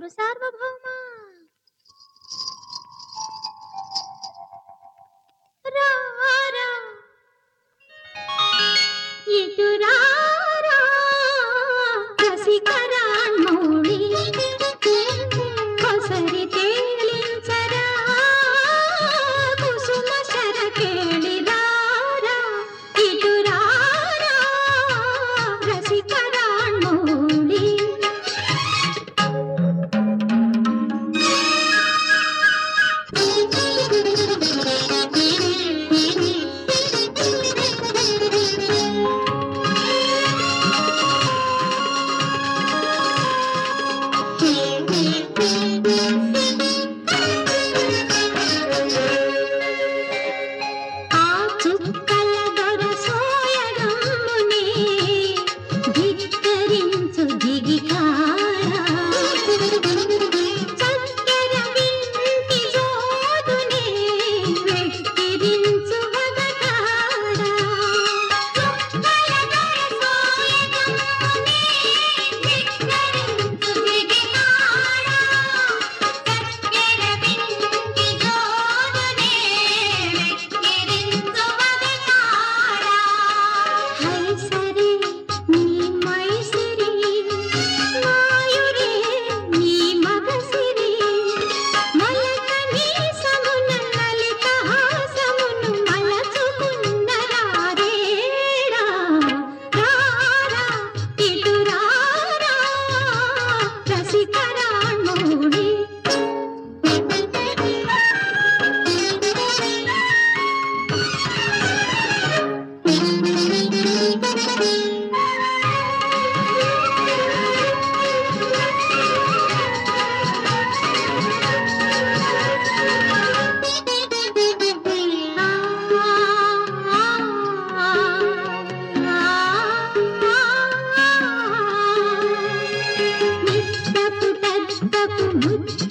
సార్వభౌమ రారా ఇటురారా రసికరాణ్మౌళి కొసరి తేలించరా కుసుమ సరకేళి రారా ఇటురారా రసికరాణ్మౌళి చుక్కల దొర సోయగమ్ముని ధిక్కరించు దిగికారా చక్కెర వింటి జోదుని వెక్కిరించు వగటారా చుక్కల దొర సోయగమ్ముని ధిక్కరించు దిగికారా చక్కెర వింటి జోదుని వెక్కిరించు హై సరే నీ మైసిరి మాయురే నీ మగసిరి మలక నీ సమున లలిత హాసమును మలచుకున్న రారేరా రారా ఇటు రారా రసికరాణ్మౌళి నిత్తపు తత్తపు ముత్తు